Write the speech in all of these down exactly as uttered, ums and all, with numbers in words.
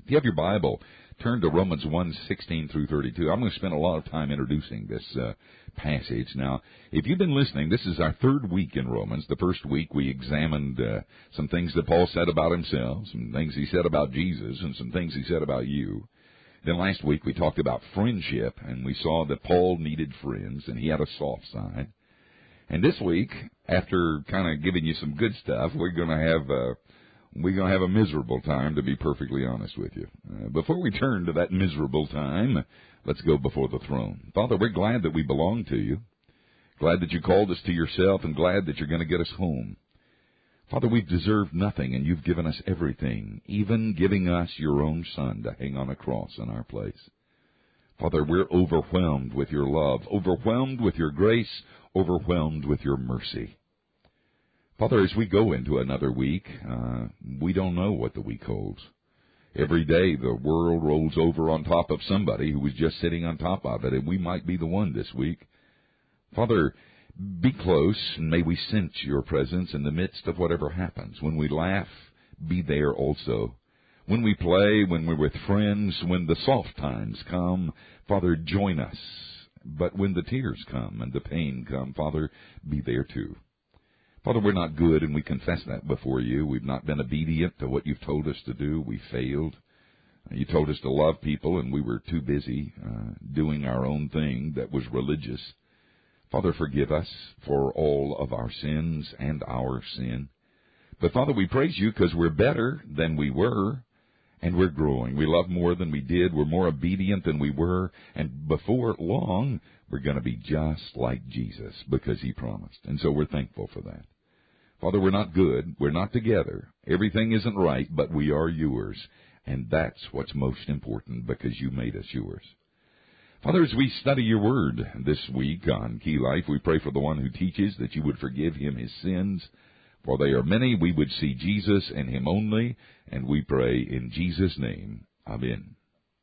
If you have your Bible, turn to Romans one, sixteen through thirty-two. I'm going to spend a lot of time introducing this uh, passage. Now, if you've been listening, this is our third week in Romans. The first week we examined uh, some things that Paul said about himself, some things he said about Jesus, and some things he said about you. Then last week we talked about friendship, and we saw that Paul needed friends, and he had a soft side. And this week, after kind of giving you some good stuff, we're going to have uh, we're going to have a miserable time, to be perfectly honest with you. Uh, before we turn to that miserable time, let's go before the throne. Father, we're glad that we belong to you, glad that you called us to yourself, and glad that you're going to get us home. Father, we've deserved nothing, and you've given us everything, even giving us your own Son to hang on a cross in our place. Father, we're overwhelmed with your love, overwhelmed with your grace, overwhelmed with your mercy. Father, as we go into another week, uh, we don't know what the week holds. Every day the world rolls over on top of somebody who was just sitting on top of it, and we might be the one this week. Father, be close, and may we sense your presence in the midst of whatever happens. When we laugh, be there also. When we play, when we're with friends, when the soft times come, Father, join us. But when the tears come and the pain come, Father, be there too. Father, we're not good, and we confess that before you. We've not been obedient to what you've told us to do. We failed. You told us to love people, and we were too busy uh, doing our own thing that was religious. Father, forgive us for all of our sins and our sin. But, Father, we praise you because we're better than we were, and we're growing. We love more than we did. We're more obedient than we were. And before long, we're going to be just like Jesus because he promised. And so we're thankful for that. Father, we're not good. We're not together. Everything isn't right, but we are yours. And that's what's most important because you made us yours. Father, as we study your word this week on Key Life, we pray for the one who teaches that you would forgive him his sins. For they are many, we would see Jesus and him only, and we pray in Jesus' name. Amen.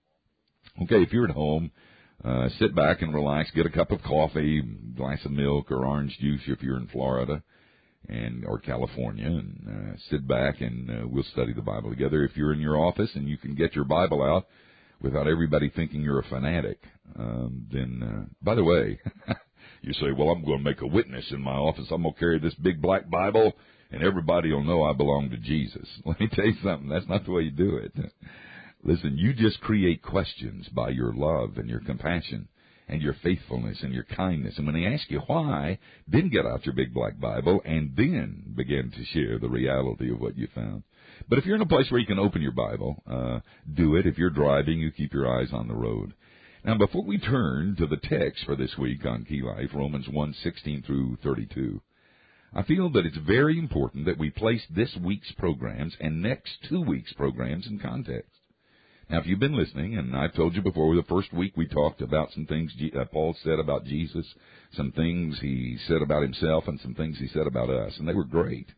Okay, if you're at home, uh, sit back and relax. Get a cup of coffee, glass of milk, or orange juice if you're in Florida and or California, and uh, sit back and uh, we'll study the Bible together. If you're in your office and you can get your Bible out without everybody thinking you're a fanatic, um, then, uh, by the way, you say, well, I'm going to make a witness in my office. I'm going to carry this big black Bible, and everybody will know I belong to Jesus. Let me tell you something. That's not the way you do it. Listen, you just create questions by your love and your compassion and your faithfulness and your kindness. And when they ask you why, then get out your big black Bible and then begin to share the reality of what you found. But if you're in a place where you can open your Bible, uh, do it. If you're driving, you keep your eyes on the road. Now, before we turn to the text for this week on Key Life, Romans one, sixteen through thirty-two, I feel that it's very important that we place this week's programs and next two weeks' programs in context. Now, if you've been listening, and I've told you before, the first week we talked about some things uh, Paul said about Jesus, some things he said about himself, and some things he said about us, and they were great.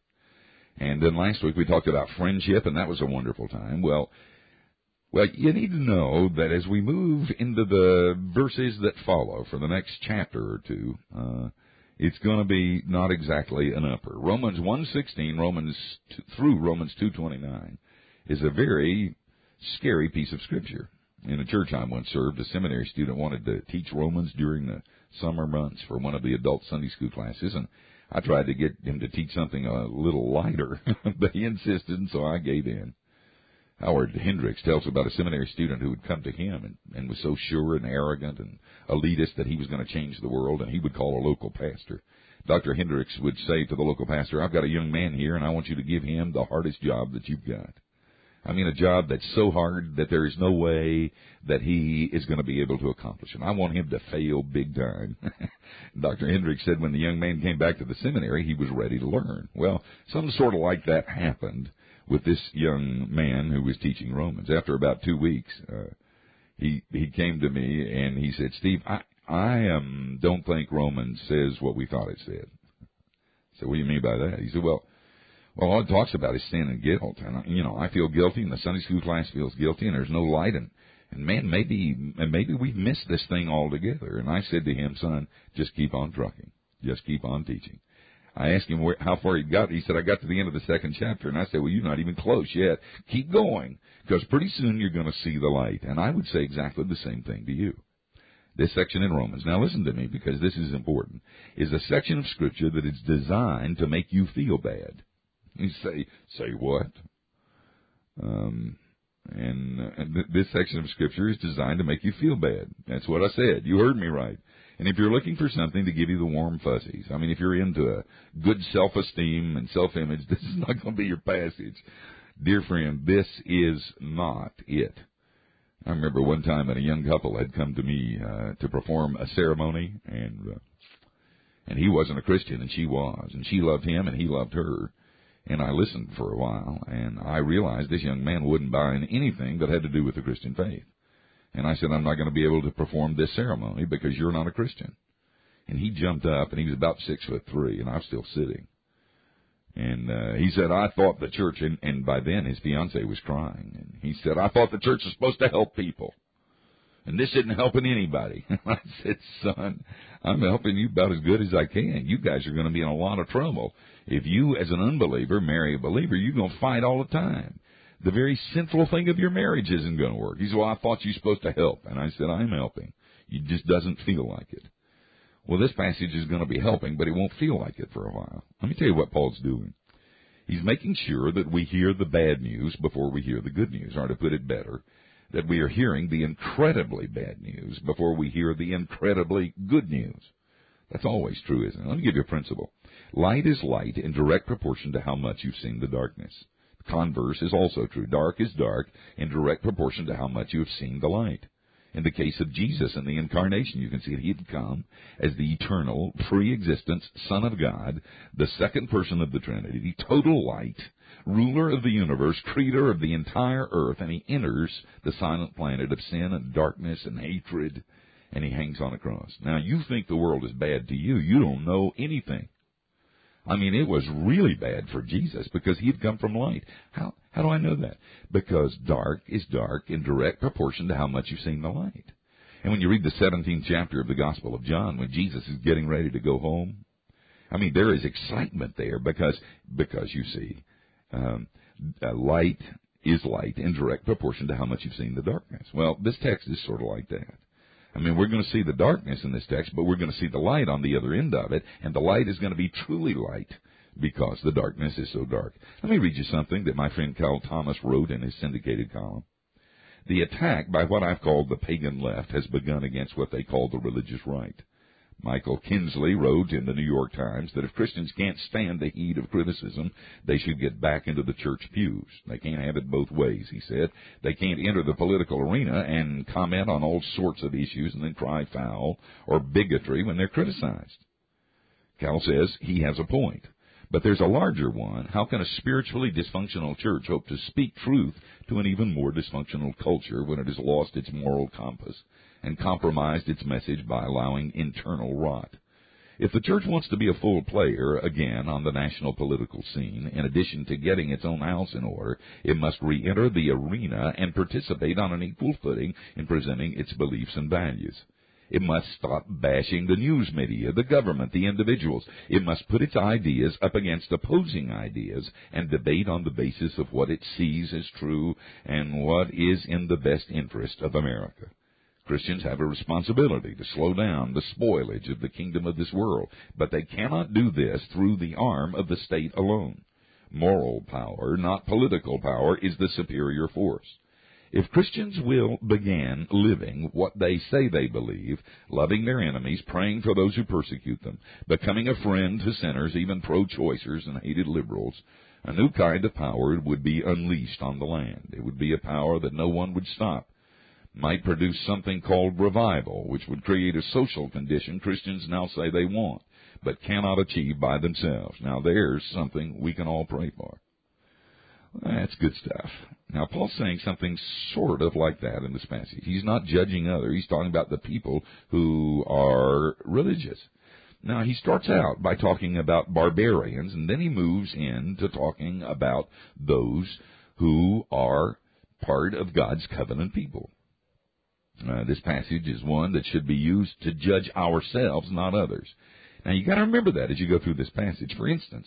And then last week we talked about friendship, and that was a wonderful time. Well, Well, you need to know that as we move into the verses that follow for the next chapter or two, uh, it's going to be not exactly an upper. Romans one sixteen, Romans two, through Romans two twenty-nine is a very scary piece of Scripture. In a church I once served, a seminary student wanted to teach Romans during the summer months for one of the adult Sunday school classes, and I tried to get him to teach something a little lighter, but he insisted, and so I gave in. Howard Hendricks tells about a seminary student who would come to him and, and was so sure and arrogant and elitist that he was going to change the world, and he would call a local pastor. Doctor Hendricks would say to the local pastor, I've got a young man here, and I want you to give him the hardest job that you've got. I mean, a job that's so hard that there is no way that he is going to be able to accomplish it. I want him to fail big time. Doctor Hendricks said when the young man came back to the seminary, he was ready to learn. Well, something sort of like that happened with this young man who was teaching Romans. After about two weeks, uh, he he came to me and he said, Steve, I, I um, don't think Romans says what we thought it said. I said, what do you mean by that? He said, well, well, all it talks about is sin and guilt. And, you know, I feel guilty, and the Sunday school class feels guilty, and there's no light. And, and man, maybe maybe we've missed this thing altogether. And I said to him, son, just keep on trucking. Just keep on teaching. I asked him where, how far he'd got. He said, I got to the end of the second chapter. And I said, well, you're not even close yet. Keep going, because pretty soon you're going to see the light. And I would say exactly the same thing to you. This section in Romans, now listen to me because this is important, is a section of Scripture that is designed to make you feel bad. You say, say what? Um, and, uh, and th- this section of Scripture is designed to make you feel bad. That's what I said. You heard me right. And if you're looking for something to give you the warm fuzzies, I mean, if you're into a good self-esteem and self-image, this is not going to be your passage. Dear friend, this is not it. I remember one time when a young couple had come to me uh, to perform a ceremony, and uh, and he wasn't a Christian, and she was, and she loved him, and he loved her. And I listened for a while, and I realized this young man wouldn't buy in anything that had to do with the Christian faith. And I said, I'm not going to be able to perform this ceremony because you're not a Christian. And he jumped up, and he was about six foot three, and I was still sitting. And uh, he said, I thought the church, and, and by then his fiancée was crying. And he said, I thought the church was supposed to help people. And this isn't helping anybody. And I said, son, I'm helping you about as good as I can. You guys are going to be in a lot of trouble. If you, as an unbeliever, marry a believer, you're going to fight all the time. The very central thing of your marriage isn't going to work. He said, well, I thought you were supposed to help. And I said, I'm helping. It just doesn't feel like it. Well, this passage is going to be helping, but it won't feel like it for a while. Let me tell you what Paul's doing. He's making sure that we hear the bad news before we hear the good news, or to put it better, that we are hearing the incredibly bad news before we hear the incredibly good news. That's always true, isn't it? Let me give you a principle. Light is light in direct proportion to how much you've seen the darkness. The converse is also true. Dark is dark in direct proportion to how much you have seen the light. In the case of Jesus and the Incarnation, you can see that he had come as the eternal, pre-existent Son of God, the second person of the Trinity, the total light, ruler of the universe, creator of the entire earth, and he enters the silent planet of sin and darkness and hatred, and he hangs on a cross. Now, you think the world is bad to you. You don't know anything. I mean, it was really bad for Jesus because he had come from light. How how do I know that? Because dark is dark in direct proportion to how much you've seen the light. And when you read the seventeenth chapter of the Gospel of John, when Jesus is getting ready to go home, I mean, there is excitement there because, because you see, um, uh, light is light in direct proportion to how much you've seen the darkness. Well, this text is sort of like that. I mean, we're going to see the darkness in this text, but we're going to see the light on the other end of it, and the light is going to be truly light because the darkness is so dark. Let me read you something that my friend Carl Thomas wrote in his syndicated column. The attack by what I've called the pagan left has begun against what they call the religious right. Michael Kinsley wrote in the New York Times that if Christians can't stand the heat of criticism, they should get back into the church pews. They can't have it both ways, he said. They can't enter the political arena and comment on all sorts of issues and then cry foul or bigotry when they're criticized. Cal says he has a point. But there's a larger one. How can a spiritually dysfunctional church hope to speak truth to an even more dysfunctional culture when it has lost its moral compass and compromised its message by allowing internal rot? If the church wants to be a full player, again, on the national political scene, in addition to getting its own house in order, it must re-enter the arena and participate on an equal footing in presenting its beliefs and values. It must stop bashing the news media, the government, the individuals. It must put its ideas up against opposing ideas and debate on the basis of what it sees as true and what is in the best interest of America. Christians have a responsibility to slow down the spoilage of the kingdom of this world, but they cannot do this through the arm of the state alone. Moral power, not political power, is the superior force. If Christians will begin living what they say they believe, loving their enemies, praying for those who persecute them, becoming a friend to sinners, even pro-choicers and hated liberals, a new kind of power would be unleashed on the land. It would be a power that no one would stop. Might produce something called revival, which would create a social condition Christians now say they want, but cannot achieve by themselves. Now there's something we can all pray for. That's good stuff. Now, Paul's saying something sort of like that in this passage. He's not judging others. He's talking about the people who are religious. Now, he starts out by talking about barbarians, and then he moves into talking about those who are part of God's covenant people. Uh, this passage is one that should be used to judge ourselves, not others. Now, you got to remember that as you go through this passage. For instance,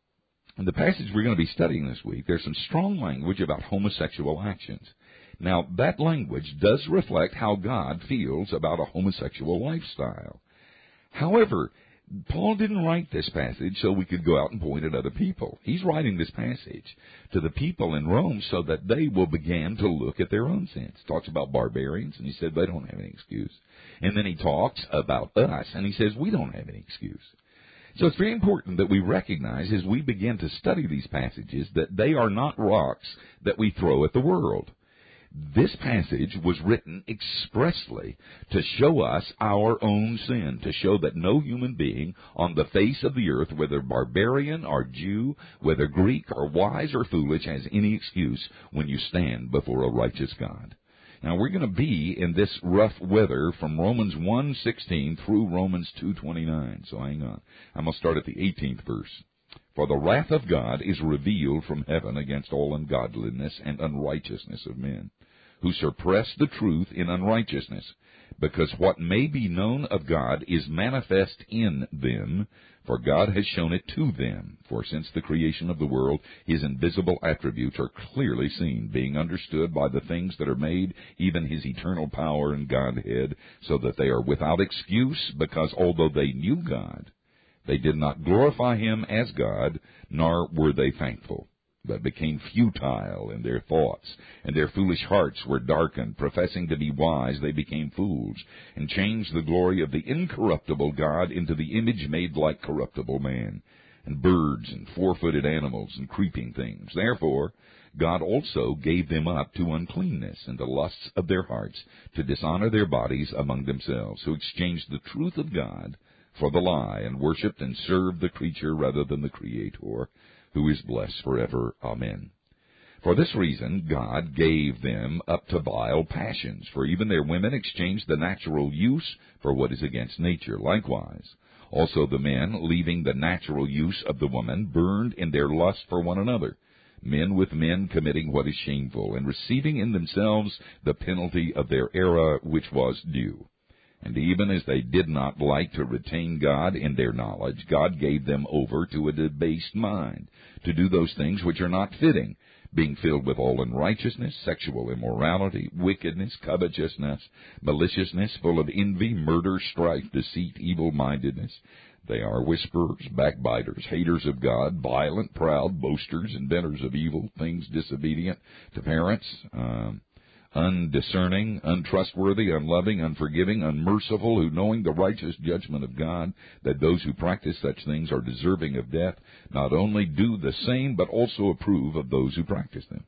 in the passage we're going to be studying this week, there's some strong language about homosexual actions. Now, that language does reflect how God feels about a homosexual lifestyle. However, Paul didn't write this passage so we could go out and point at other people. He's writing this passage to the people in Rome so that they will begin to look at their own sins. He talks about barbarians, and he said they don't have any excuse. And then he talks about us, and he says we don't have any excuse. So it's very important that we recognize as we begin to study these passages that they are not rocks that we throw at the world. This passage was written expressly to show us our own sin, to show that no human being on the face of the earth, whether barbarian or Jew, whether Greek or wise or foolish, has any excuse when you stand before a righteous God. Now, we're going to be in this rough weather from Romans one sixteen through Romans two twenty-nine. So hang on. I'm going to start at the eighteenth verse. For the wrath of God is revealed from heaven against all ungodliness and unrighteousness of men, who suppress the truth in unrighteousness, because what may be known of God is manifest in them, for God has shown it to them. For since the creation of the world, his invisible attributes are clearly seen, being understood by the things that are made, even his eternal power and Godhead, so that they are without excuse, because although they knew God, they did not glorify him as God, nor were they thankful, but became futile in their thoughts, and their foolish hearts were darkened. Professing to be wise, they became fools, and changed the glory of the incorruptible God into the image made like corruptible man, and birds, and four-footed animals, and creeping things. Therefore God also gave them up to uncleanness, and the lusts of their hearts, to dishonor their bodies among themselves, who exchanged the truth of God for the lie, and worshipped and served the creature rather than the Creator, who is blessed forever. Amen. For this reason God gave them up to vile passions, for even their women exchanged the natural use for what is against nature. Likewise, also the men, leaving the natural use of the woman, burned in their lust for one another, men with men committing what is shameful, and receiving in themselves the penalty of their error which was due. And even as they did not like to retain God in their knowledge, God gave them over to a debased mind, to do those things which are not fitting, being filled with all unrighteousness, sexual immorality, wickedness, covetousness, maliciousness, full of envy, murder, strife, deceit, evil-mindedness. They are whisperers, backbiters, haters of God, violent, proud, boasters, inventors of evil things, disobedient to parents, um, undiscerning, untrustworthy, unloving, unforgiving, unmerciful, who, knowing the righteous judgment of God, that those who practice such things are deserving of death, not only do the same, but also approve of those who practice them.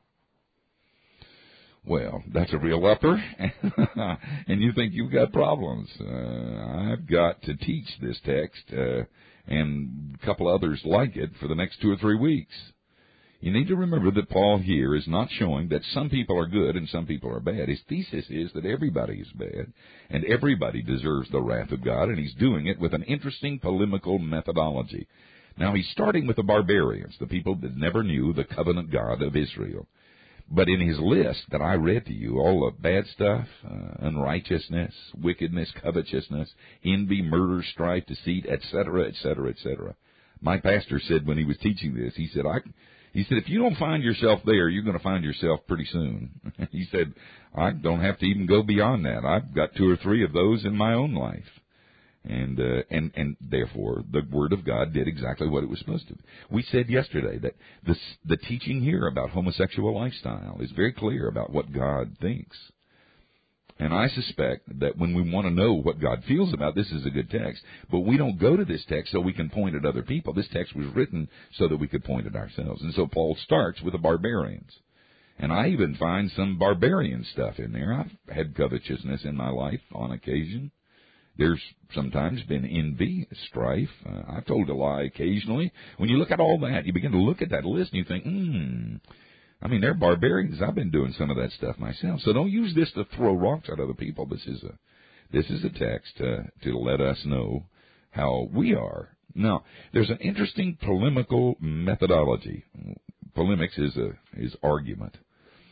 Well, that's a real upper, and you think you've got problems. Uh, I've got to teach this text uh, and a couple others like it for the next two or three weeks. You need to remember that Paul here is not showing that some people are good and some people are bad. His thesis is that everybody is bad and everybody deserves the wrath of God, and he's doing it with an interesting polemical methodology. Now, he's starting with the barbarians, the people that never knew the covenant God of Israel. But in his list that I read to you, all the bad stuff, uh, unrighteousness, wickedness, covetousness, envy, murder, strife, deceit, et cetera, et cetera, et cetera. My pastor said when he was teaching this, he said, I... He said, if you don't find yourself there, you're going to find yourself pretty soon. He said, I don't have to even go beyond that. I've got two or three of those in my own life. And, uh, and, and therefore, the Word of God did exactly what it was supposed to. We said yesterday that this, the teaching here about homosexual lifestyle is very clear about what God thinks. And I suspect that when we want to know what God feels about, this is a good text. But we don't go to this text so we can point at other people. This text was written so that we could point at ourselves. And so Paul starts with the barbarians. And I even find some barbarian stuff in there. I've had covetousness in my life on occasion. There's sometimes been envy, strife. Uh, I've told a lie occasionally. When you look at all that, you begin to look at that list and you think, hmm... I mean, they're barbarians. I've been doing some of that stuff myself. So don't use this to throw rocks at other people. This is a this is a text uh, to let us know how we are. Now, there's an interesting polemical methodology. Polemics is a is argument.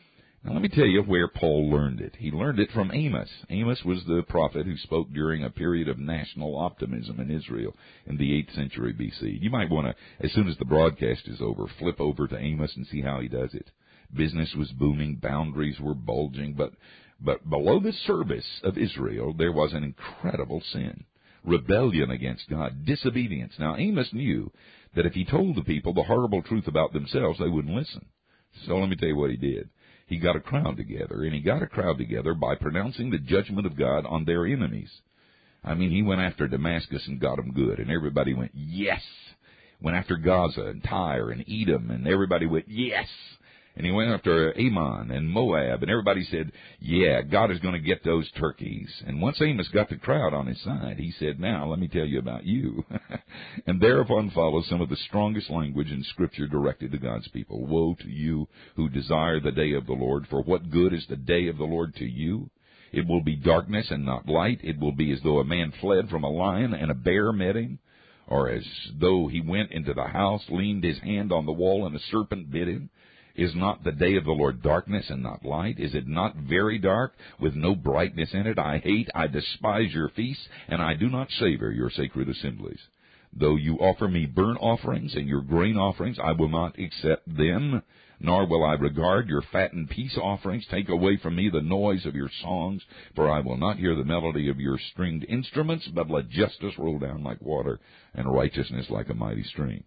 Now, let me tell you where Paul learned it. He learned it from Amos. Amos was the prophet who spoke during a period of national optimism in Israel in the eighth century B C. You might want to, as soon as the broadcast is over, flip over to Amos and see how he does it. Business was booming, boundaries were bulging, but, but below the surface of Israel, there was an incredible sin. Rebellion against God, disobedience. Now, Amos knew that if he told the people the horrible truth about themselves, they wouldn't listen. So let me tell you what he did. He got a crowd together, and he got a crowd together by pronouncing the judgment of God on their enemies. I mean, he went after Damascus and got them good, and everybody went, yes. Went after Gaza and Tyre and Edom, and everybody went, yes. And he went after Ammon and Moab, and everybody said, yeah, God is going to get those turkeys. And once Amos got the crowd on his side, he said, now let me tell you about you. And thereupon follows some of the strongest language in Scripture directed to God's people. Woe to you who desire the day of the Lord, for what good is the day of the Lord to you? It will be darkness and not light. It will be as though a man fled from a lion and a bear met him, or as though he went into the house, leaned his hand on the wall, and a serpent bit him. Is not the day of the Lord darkness and not light? Is it not very dark, with no brightness in it? I hate, I despise your feasts, and I do not savor your sacred assemblies. Though you offer me burnt offerings and your grain offerings, I will not accept them, nor will I regard your fat and peace offerings. Take away from me the noise of your songs, for I will not hear the melody of your stringed instruments, but let justice roll down like water, and righteousness like a mighty stream.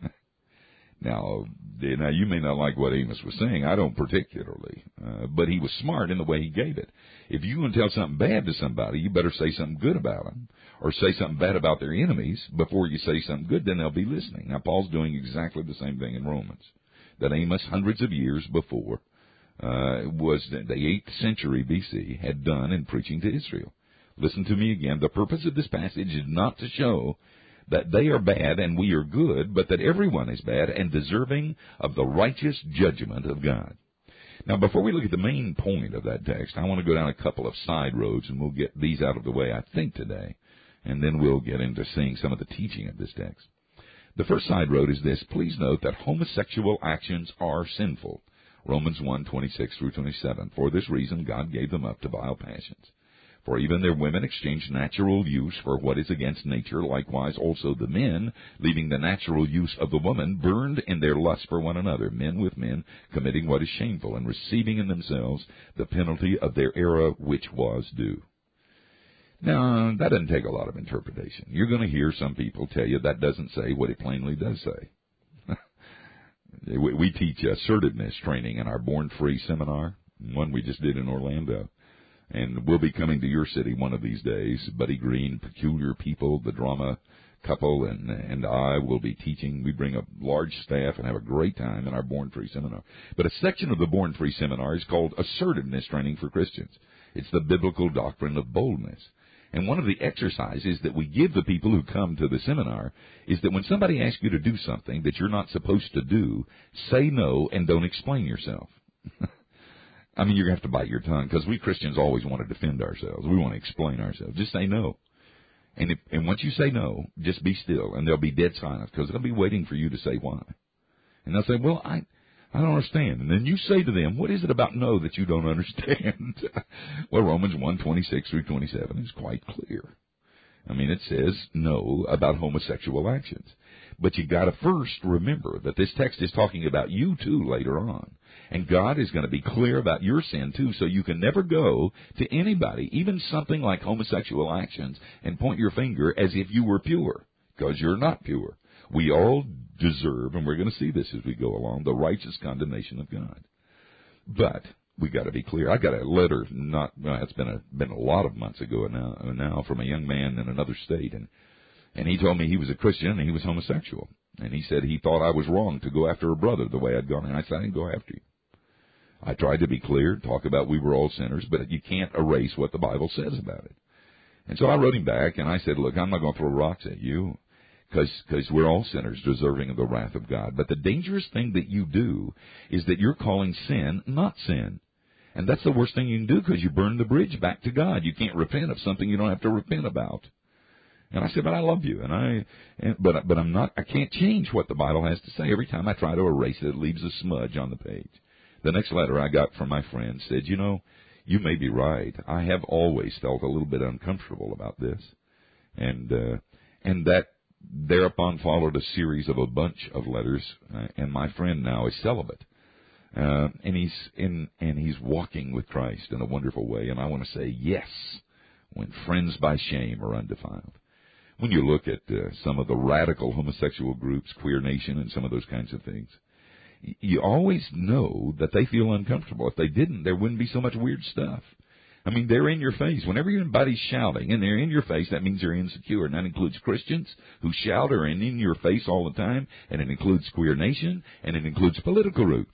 Now, now, you may not like what Amos was saying. I don't particularly. Uh, but he was smart in the way he gave it. If you want to tell something bad to somebody, you better say something good about them, or say something bad about their enemies before you say something good, then they'll be listening. Now, Paul's doing exactly the same thing in Romans that Amos, hundreds of years before, uh, was the eighth century B C, had done in preaching to Israel. Listen to me again. The purpose of this passage is not to show that they are bad and we are good, but that everyone is bad and deserving of the righteous judgment of God. Now, before we look at the main point of that text, I want to go down a couple of side roads, and we'll get these out of the way, I think, today, and then we'll get into seeing some of the teaching of this text. The first side road is this. Please note that homosexual actions are sinful. Romans one, twenty-six through twenty-seven. For this reason, God gave them up to vile passions. For even their women exchanged natural use for what is against nature. Likewise also the men, leaving the natural use of the woman, burned in their lust for one another, men with men, committing what is shameful, and receiving in themselves the penalty of their error which was due. Now, that doesn't take a lot of interpretation. You're going to hear some people tell you that doesn't say what it plainly does say. we, we teach assertiveness training in our Born Free seminar, one we just did in Orlando. And we'll be coming to your city one of these days. Buddy Green, Peculiar People, the drama couple, and and I will be teaching. We bring a large staff and have a great time in our Born Free seminar. But a section of the Born Free seminar is called Assertiveness Training for Christians. It's the biblical doctrine of boldness. And one of the exercises that we give the people who come to the seminar is that when somebody asks you to do something that you're not supposed to do, say no and don't explain yourself. I mean, you're going to have to bite your tongue, because we Christians always want to defend ourselves. We want to explain ourselves. Just say no. And if, and once you say no, just be still, and they'll be dead silent, because they'll be waiting for you to say why. And they'll say, well, I I don't understand. And then you say to them, what is it about no that you don't understand? Well, Romans one, twenty-six through twenty-seven is quite clear. I mean, it says no about homosexual actions. But you got to first remember that this text is talking about you, too, later on. And God is going to be clear about your sin, too, so you can never go to anybody, even something like homosexual actions, and point your finger as if you were pure, because you're not pure. We all deserve, and we're going to see this as we go along, the righteous condemnation of God. But we got to be clear. I got a letter, not well, it's been a been a lot of months ago now, now from a young man in another state, and and he told me he was a Christian and he was homosexual. And he said he thought I was wrong to go after a brother the way I'd gone. And I said, I didn't go after you. I tried to be clear, talk about we were all sinners, but you can't erase what the Bible says about it. And so I wrote him back, and I said, look, I'm not going to throw rocks at you, because we're all sinners deserving of the wrath of God. But the dangerous thing that you do is that you're calling sin not sin. And that's the worst thing you can do, because you burn the bridge back to God. You can't repent of something you don't have to repent about. And I said, but I love you, and I, and, but but I'm not. I can't change what the Bible has to say. Every time I try to erase it, it leaves a smudge on the page. The next letter I got from my friend said, you know, you may be right. I have always felt a little bit uncomfortable about this. And uh, and that thereupon followed a series of a bunch of letters, uh, and my friend now is celibate. Uh, and he's in, and he's walking with Christ in a wonderful way. And I want to say yes, when friends by shame are undefiled. When you look at uh, some of the radical homosexual groups, Queer Nation and some of those kinds of things, y- you always know that they feel uncomfortable. If they didn't, there wouldn't be so much weird stuff. I mean, they're in your face. Whenever anybody's shouting and they're in your face, that means they're insecure. And that includes Christians who shout or are in your face all the time, and it includes Queer Nation, and it includes political groups.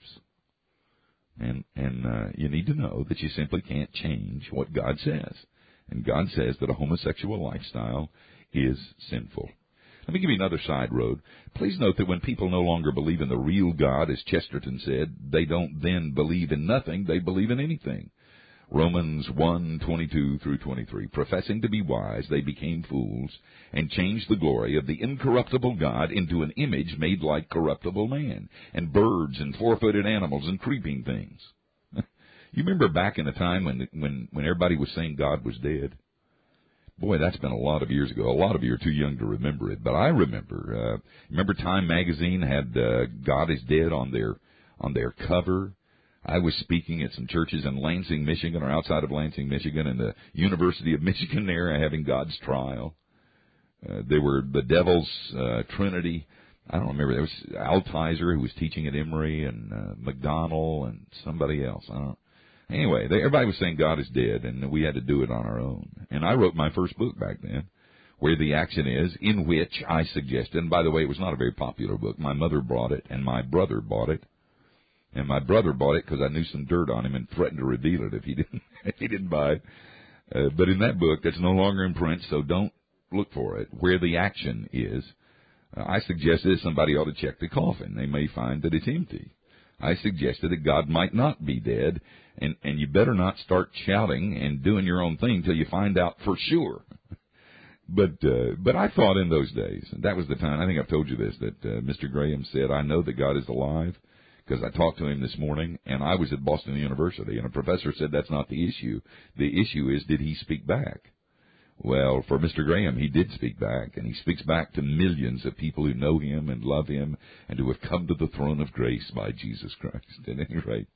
And and uh, you need to know that you simply can't change what God says. And God says that a homosexual lifestyle is sinful. Let me give you another side road. Please note that when people no longer believe in the real God, as Chesterton said, they don't then believe in nothing, they believe in anything. Romans one, twenty-two through twenty-three. Professing to be wise, they became fools and changed the glory of the incorruptible God into an image made like corruptible man, and birds and four-footed animals and creeping things. You remember back in the time when, when, when everybody was saying God was dead? Boy, that's been a lot of years ago. A lot of you are too young to remember it, but I remember. Uh, remember Time magazine had uh, God is Dead on their on their cover. I was speaking at some churches in Lansing, Michigan, or outside of Lansing, Michigan, and the University of Michigan there having God's trial. Uh, there were the Devil's uh, Trinity. I don't remember. There was Altizer who was teaching at Emory, and uh, McDonald, and somebody else. I don't. Anyway, they, everybody was saying God is dead, and we had to do it on our own. And I wrote my first book back then, Where the Action Is, in which I suggested, and by the way, it was not a very popular book. My mother bought it, and my brother bought it. And my brother bought it because I knew some dirt on him and threatened to reveal it if he didn't if he didn't buy it. Uh, but in that book, that's no longer in print, so don't look for it. Where the Action Is, uh, I suggested somebody ought to check the coffin. They may find that it's empty. I suggested that God might not be dead, and, and you better not start shouting and doing your own thing till you find out for sure. But uh, but I thought in those days, and that was the time, I think I've told you this, that uh, Mister Graham said, I know that God is alive, because I talked to him this morning, and I was at Boston University, and a professor said that's not the issue. The issue is, did he speak back? Well, for Mister Graham, he did speak back, and he speaks back to millions of people who know him and love him and who have come to the throne of grace by Jesus Christ. At any rate,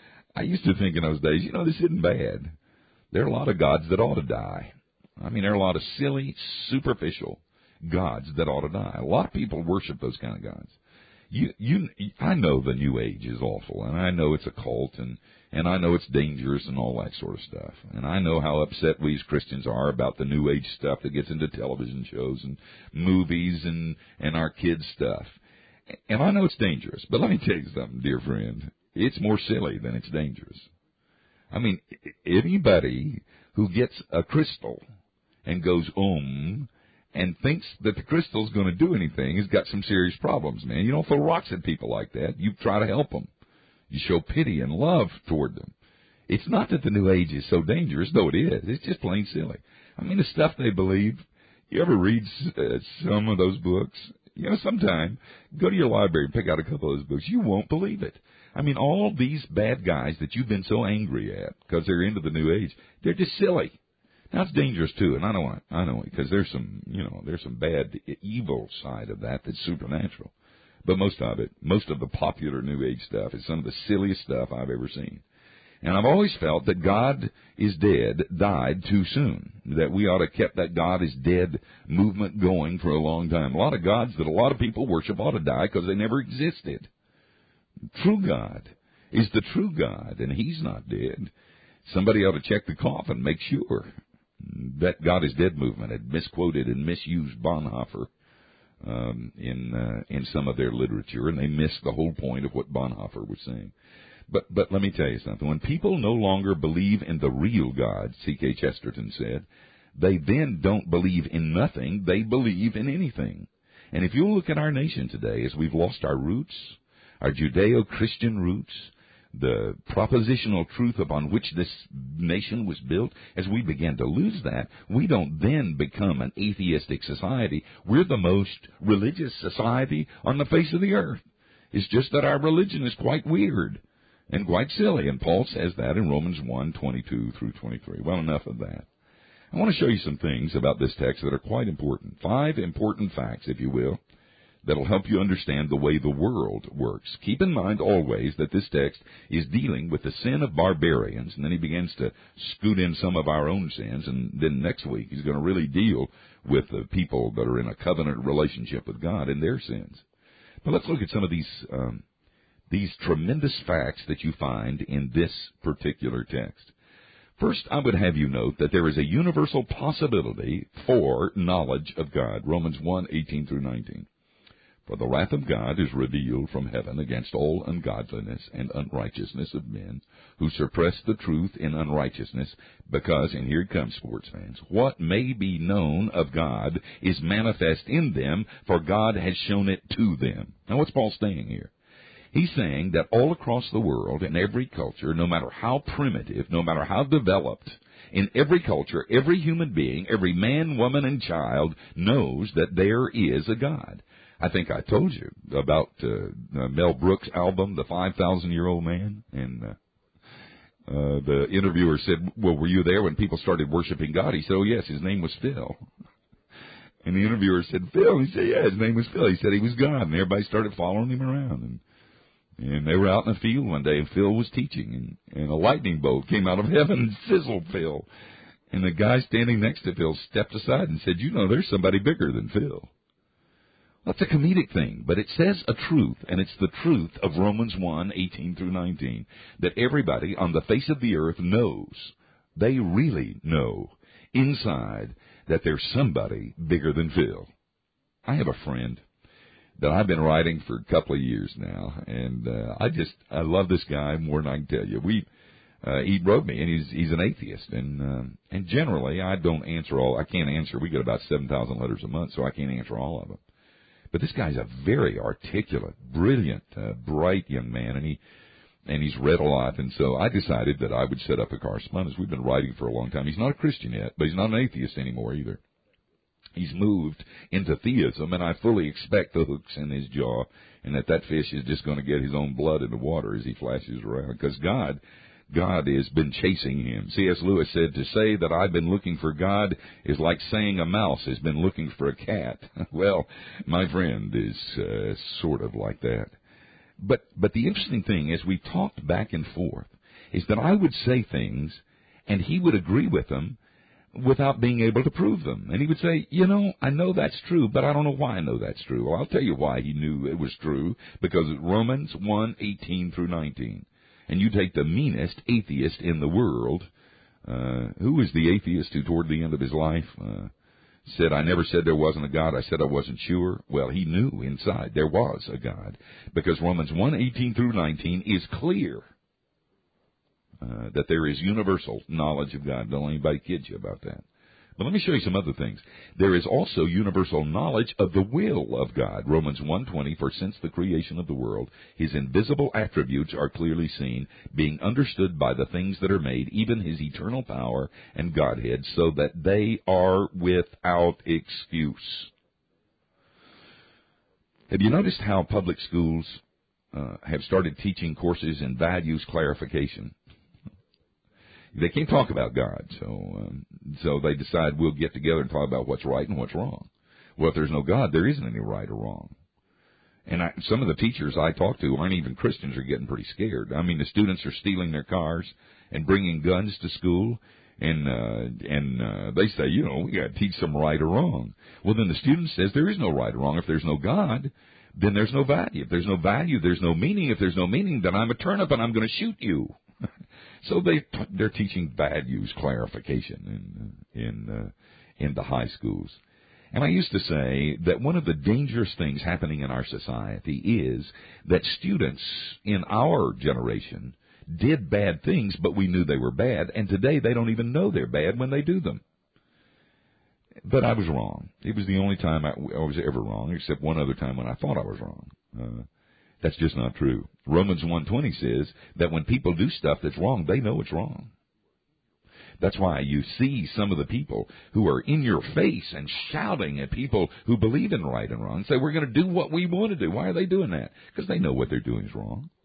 I used to think in those days, you know, this isn't bad. There are a lot of gods that ought to die. I mean, there are a lot of silly, superficial gods that ought to die. A lot of people worship those kind of gods. You, you, I know the New Age is awful, and I know it's a cult, and, and I know it's dangerous and all that sort of stuff. And I know how upset we as Christians are about the New Age stuff that gets into television shows and movies and, and our kids' stuff. And I know it's dangerous, but let me tell you something, dear friend. It's more silly than it's dangerous. I mean, anybody who gets a crystal and goes, um, and thinks that the crystal's going to do anything has got some serious problems, man. You don't throw rocks at people like that. You try to help them. You show pity and love toward them. It's not that the New Age is so dangerous, though it is. It's just plain silly. I mean, the stuff they believe, you ever read uh, some of those books? You know, sometime, go to your library and pick out a couple of those books. You won't believe it. I mean, all these bad guys that you've been so angry at because they're into the New Age, they're just silly. Now, it's dangerous, too, and I know it, I know it, because there's some, you know, there's some bad, evil side of that that's supernatural. But most of it, most of the popular New Age stuff is some of the silliest stuff I've ever seen. And I've always felt that God is dead, died too soon, that we ought to have kept that God is dead movement going for a long time. A lot of gods that a lot of people worship ought to die because they never existed. True God is the true God, and he's not dead. Somebody ought to check the coffin, make sure. That God is dead movement had misquoted and misused Bonhoeffer um, in uh, in some of their literature, and they missed the whole point of what Bonhoeffer was saying. But but let me tell you something. When people no longer believe in the real God, C K Chesterton said, they then don't believe in nothing, they believe in anything. And if you look at our nation today, as we've lost our roots, our Judeo-Christian roots, the propositional truth upon which this nation was built, as we begin to lose that, we don't then become an atheistic society. We're the most religious society on the face of the earth. It's just that our religion is quite weird. and quite silly. And Paul says that in Romans one, twenty-two through twenty-three. Well, enough of that. I want to show you some things about this text that are quite important. Five important facts, if you will, that'll help you understand the way the world works. Keep in mind always that this text is dealing with the sin of barbarians, and then he begins to scoot in some of our own sins, and then next week he's going to really deal with the people that are in a covenant relationship with God and their sins. But let's look at some of these um, these tremendous facts that you find in this particular text. First, I would have you note that there is a universal possibility for knowledge of God. Romans one, eighteen through nineteen. For the wrath of God is revealed from heaven against all ungodliness and unrighteousness of men who suppress the truth in unrighteousness, because, and here it comes, sports fans, what may be known of God is manifest in them, for God has shown it to them. Now, what's Paul saying here? He's saying that all across the world, in every culture, no matter how primitive, no matter how developed, in every culture, every human being, every man, woman, and child knows that there is a God. I think I told you about uh, Mel Brooks' album, The five thousand Year Old Man, and uh, uh, the interviewer said, well, were you there when people started worshiping God? He said, oh, yes, his name was Phil. And the interviewer said, Phil? He said, yeah, his name was Phil. He said he was God, and everybody started following him around. And And they were out in the field one day, and Phil was teaching, and, and a lightning bolt came out of heaven and sizzled Phil. And the guy standing next to Phil stepped aside and said, you know, there's somebody bigger than Phil. That's a comedic thing, but it says a truth, and it's the truth of Romans one, eighteen through nineteen, that everybody on the face of the earth knows, they really know, inside, that there's somebody bigger than Phil. I have a friend that I've been writing for a couple of years now, and uh, I just, I love this guy more than I can tell you. We, uh, he wrote me, and he's he's an atheist, and um, and generally I don't answer all, I can't answer, we get about seven thousand letters a month, so I can't answer all of them. But this guy's a very articulate, brilliant, uh, bright young man, and he and he's read a lot, and so I decided that I would set up a correspondence. We've been writing for a long time. He's not a Christian yet, but he's not an atheist anymore either. He's moved into theism, and I fully expect the hooks in his jaw, and that that fish is just going to get his own blood in the water as he flashes around, because God, God has been chasing him. C S Lewis said, to say that I've been looking for God is like saying a mouse has been looking for a cat. Well, my friend is uh, sort of like that. But but the interesting thing is we talked back and forth, is that I would say things, and he would agree with them, without being able to prove them. And he would say, you know, I know that's true, but I don't know why I know that's true. Well, I'll tell you why he knew it was true, because Romans one, eighteen through nineteen. And you take the meanest atheist in the world. Uh, who was the atheist who toward the end of his life uh, said, I never said there wasn't a God, I said I wasn't sure? Well, he knew inside there was a God, because Romans one, eighteen through nineteen is clear. Uh, that there is universal knowledge of God. Don't let anybody kid you about that. But let me show you some other things. There is also universal knowledge of the will of God. Romans one twenty, for since the creation of the world, his invisible attributes are clearly seen, being understood by the things that are made, even his eternal power and Godhead, so that they are without excuse. Have you noticed how public schools uh, have started teaching courses in values clarification? They can't talk about God, so um, so they decide we'll get together and talk about what's right and what's wrong. Well, if there's no God, there isn't any right or wrong. And I, some of the teachers I talk to aren't even Christians, are getting pretty scared. I mean, the students are stealing their cars and bringing guns to school, and uh, and uh, they say, you know, we got to teach them right or wrong. Well, then the student says there is no right or wrong. If there's no God, then there's no value. If there's no value, there's no meaning. If there's no meaning, then I'm a turnip and I'm going to shoot you. So they they're teaching values clarification in in uh, in the high schools. And I used to say that one of the dangerous things happening in our society is that students in our generation did bad things, but we knew they were bad, and today they don't even know they're bad when they do them. But I was wrong. It was the only time I, I was ever wrong, except one other time when I thought I was wrong. Uh, That's just not true. Romans one twenty says that when people do stuff that's wrong, they know it's wrong. That's why you see some of the people who are in your face and shouting at people who believe in right and wrong, say, we're going to do what we want to do. Why are they doing that? Because they know what they're doing is wrong.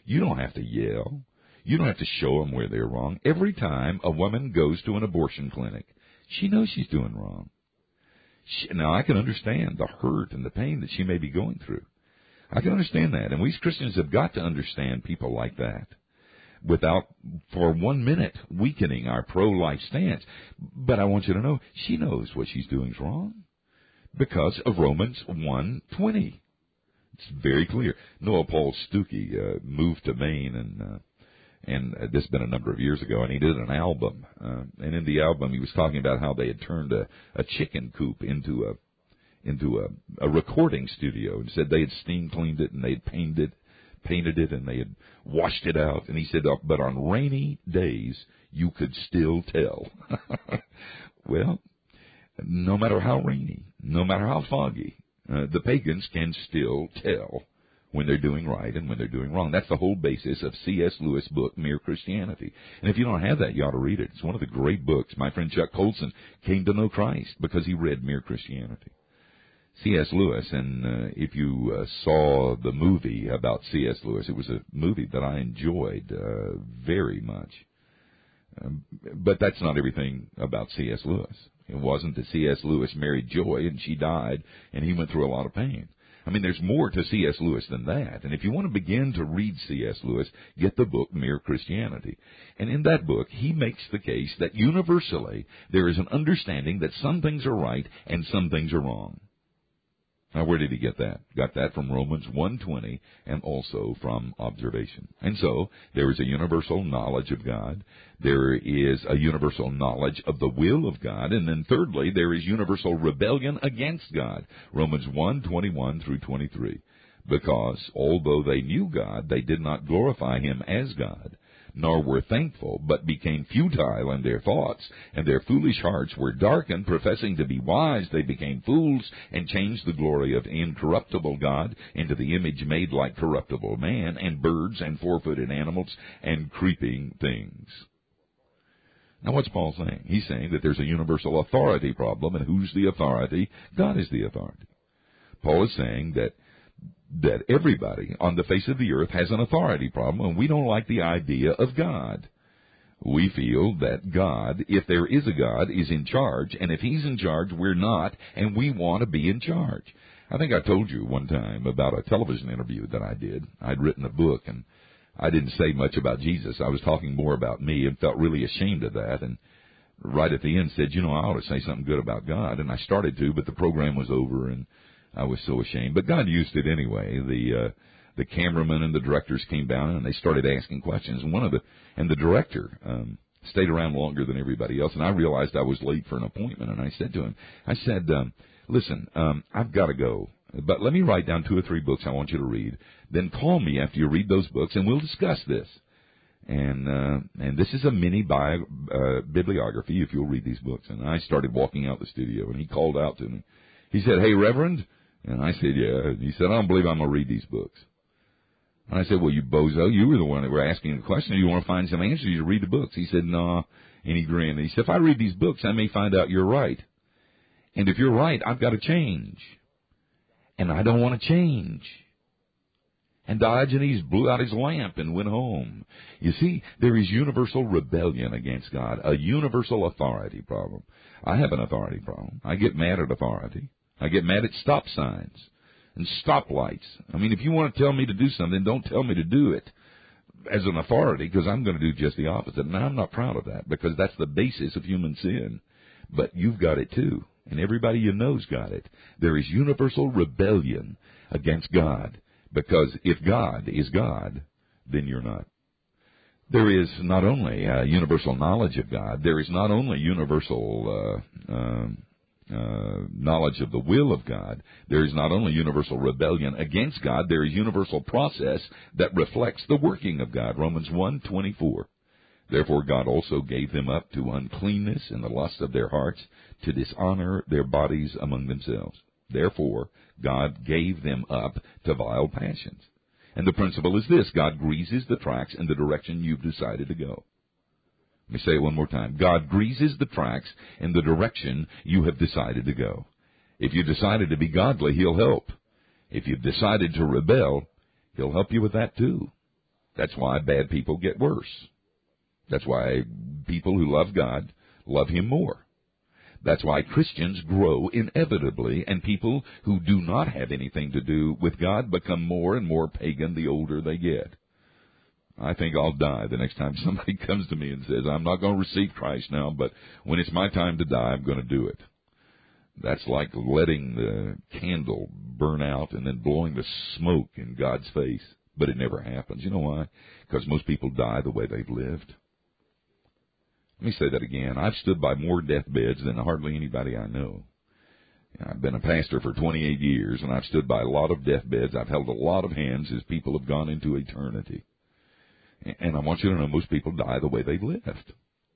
You don't have to yell. You don't have to show them where they're wrong. Every time a woman goes to an abortion clinic, she knows she's doing wrong. She, now, I can understand the hurt and the pain that she may be going through. I can understand that. And we as Christians have got to understand people like that without, for one minute, weakening our pro-life stance. But I want you to know, she knows what she's doing is wrong because of Romans one twenty. It's very clear. Noah Paul Stuckey uh, moved to Maine, and uh, and uh, this has been a number of years ago, and he did an album. Uh, and in the album, he was talking about how they had turned a, a chicken coop into a into a, a recording studio, and said they had steam cleaned it and they had painted it, painted it, and they had washed it out. And he said, oh, but on rainy days, you could still tell. Well, no matter how rainy, no matter how foggy, uh, the pagans can still tell when they're doing right and when they're doing wrong. That's the whole basis of C S Lewis' book, Mere Christianity. And if you don't have that, you ought to read it. It's one of the great books. My friend Chuck Colson came to know Christ because he read Mere Christianity. C S Lewis, and uh, if you uh, saw the movie about C S Lewis, it was a movie that I enjoyed uh, very much. Um, but that's not everything about C S Lewis. It wasn't that C S Lewis married Joy and she died and he went through a lot of pain. I mean, there's more to C S Lewis than that. And if you want to begin to read C S Lewis, get the book Mere Christianity. And in that book, he makes the case that universally there is an understanding that some things are right and some things are wrong. Now, where did he get that? Got that from Romans one twenty and also from observation. And so, there is a universal knowledge of God. There is a universal knowledge of the will of God. And then thirdly, there is universal rebellion against God. Romans one twenty-one through twenty-three. Because, although they knew God, they did not glorify Him as God, nor were thankful, but became futile in their thoughts, and their foolish hearts were darkened. Professing to be wise, they became fools, and changed the glory of incorruptible God into the image made like corruptible man, and birds, and four-footed animals, and creeping things. Now, what's Paul saying? He's saying that there's a universal authority problem, and who's the authority? God is the authority. Paul is saying that that everybody on the face of the earth has an authority problem, and we don't like the idea of God. We feel that God, if there is a God, is in charge, and if He's in charge, we're not, and we want to be in charge. I think I told you one time about a television interview that I did. I'd written a book, and I didn't say much about Jesus. I was talking more about me and felt really ashamed of that, and right at the end said, you know, I ought to say something good about God, and I started to, but the program was over, and I was so ashamed, but God used it anyway. The uh, the cameraman and the directors came down and they started asking questions. And one of the and the director um, stayed around longer than everybody else. And I realized I was late for an appointment. And I said to him, I said, um, "Listen, um, I've got to go, but let me write down two or three books I want you to read. Then call me after you read those books, and we'll discuss this." And uh, and this is a mini bio, uh, bibliography if you'll read these books. And I started walking out the studio, and he called out to me. He said, "Hey, Reverend." And I said, "Yeah." And he said, "I don't believe I'm going to read these books." And I said, "Well, you bozo, you were the one that were asking the question. You want to find some answers, you read the books." He said, "No." And he grinned. And he said, "If I read these books, I may find out you're right. And if you're right, I've got to change. And I don't want to change." And Diogenes blew out his lamp and went home. You see, there is universal rebellion against God, a universal authority problem. I have an authority problem. I get mad at authority. I get mad at stop signs and stoplights. I mean, if you want to tell me to do something, don't tell me to do it as an authority, because I'm going to do just the opposite. And I'm not proud of that, because that's the basis of human sin. But you've got it too, and everybody you know's got it. There is universal rebellion against God, because if God is God, then you're not. There is not only uh, universal knowledge of God, there is not only universal uh, um, Uh, knowledge of the will of God. There is not only universal rebellion against God, there is universal process that reflects the working of God. Romans one twenty-four. Therefore God also gave them up to uncleanness in the lust of their hearts, to dishonor their bodies among themselves. Therefore God gave them up to vile passions. And the principle is this: God greases the tracks in the direction you've decided to go. Let me say it one more time. God greases the tracks in the direction you have decided to go. If you decided to be godly, He'll help. If you've decided to rebel, He'll help you with that too. That's why bad people get worse. That's why people who love God love Him more. That's why Christians grow inevitably, and people who do not have anything to do with God become more and more pagan the older they get. I think I'll die the next time somebody comes to me and says, I'm not going to receive Christ now, but when it's my time to die, I'm going to do it. That's like letting the candle burn out and then blowing the smoke in God's face. But it never happens. You know why? Because most people die the way they've lived. Let me say that again. I've stood by more deathbeds than hardly anybody I know. I've been a pastor for twenty-eight years, and I've stood by a lot of deathbeds. I've held a lot of hands as people have gone into eternity. And I want you to know most people die the way they've lived.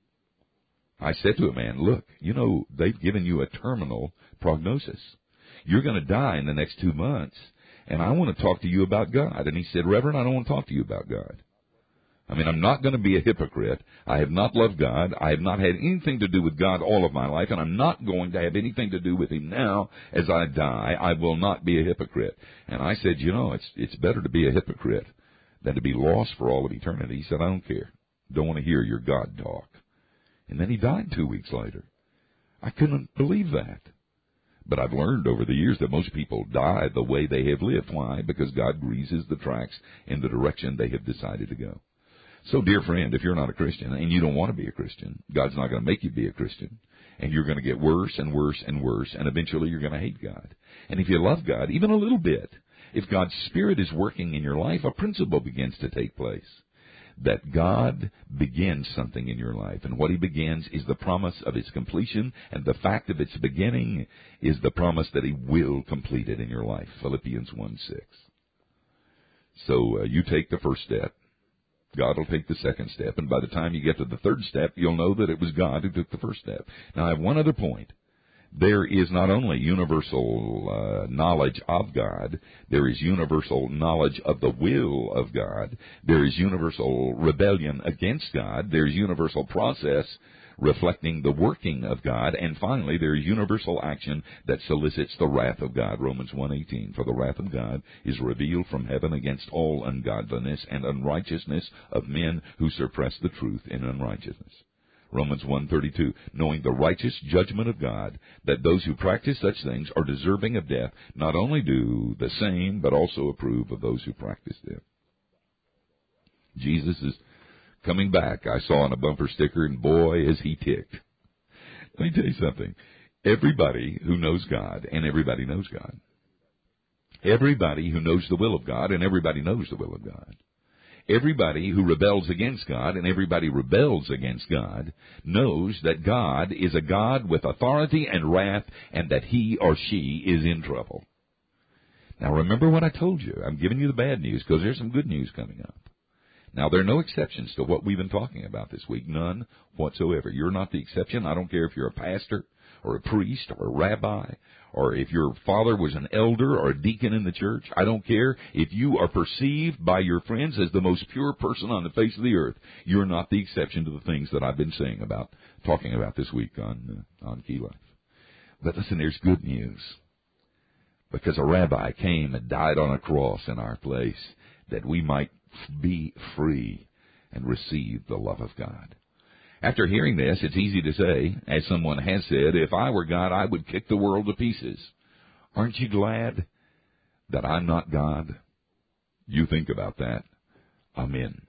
I said to a man, look, you know, they've given you a terminal prognosis. You're going to die in the next two months, and I want to talk to you about God. And he said, Reverend, I don't want to talk to you about God. I mean, I'm not going to be a hypocrite. I have not loved God. I have not had anything to do with God all of my life, and I'm not going to have anything to do with Him now as I die. I will not be a hypocrite. And I said, you know, it's it's better to be a hypocrite than to be lost for all of eternity. He said, I don't care. Don't want to hear your God talk. And then he died two weeks later. I couldn't believe that. But I've learned over the years that most people die the way they have lived. Why? Because God greases the tracks in the direction they have decided to go. So, dear friend, if you're not a Christian and you don't want to be a Christian, God's not going to make you be a Christian. And you're going to get worse and worse and worse, and eventually you're going to hate God. And if you love God, even a little bit, if God's Spirit is working in your life, a principle begins to take place. That God begins something in your life, and what He begins is the promise of its completion, and the fact of its beginning is the promise that He will complete it in your life. Philippians one six. So uh, you take the first step. God will take the second step, and by the time you get to the third step, you'll know that it was God who took the first step. Now, I have one other point. There is not only universal uh, knowledge of God, there is universal knowledge of the will of God, there is universal rebellion against God, there is universal process reflecting the working of God, and finally there is universal action that solicits the wrath of God. Romans one eighteen, for the wrath of God is revealed from heaven against all ungodliness and unrighteousness of men who suppress the truth in unrighteousness. Romans one thirty-two, knowing the righteous judgment of God, that those who practice such things are deserving of death, not only do the same, but also approve of those who practice them. Jesus is coming back. I saw on a bumper sticker, and boy, is he ticked. Let me tell you something. Everybody who knows God, and everybody knows God. Everybody who knows the will of God, and everybody knows the will of God. Everybody who rebels against God, and everybody rebels against God, knows that God is a God with authority and wrath, and that he or she is in trouble. Now remember what I told you. I'm giving you the bad news because there's some good news coming up. Now, there are no exceptions to what we've been talking about this week. None whatsoever. You're not the exception. I don't care if you're a pastor or a priest or a rabbi, or if your father was an elder or a deacon in the church. I don't care if you are perceived by your friends as the most pure person on the face of the earth. You're not the exception to the things that I've been saying about, talking about this week on, uh, on Key Life. But listen, there's good news. Because a rabbi came and died on a cross in our place that we might be free and receive the love of God. After hearing this, it's easy to say, as someone has said, if I were God, I would kick the world to pieces. Aren't you glad that I'm not God? You think about that. Amen.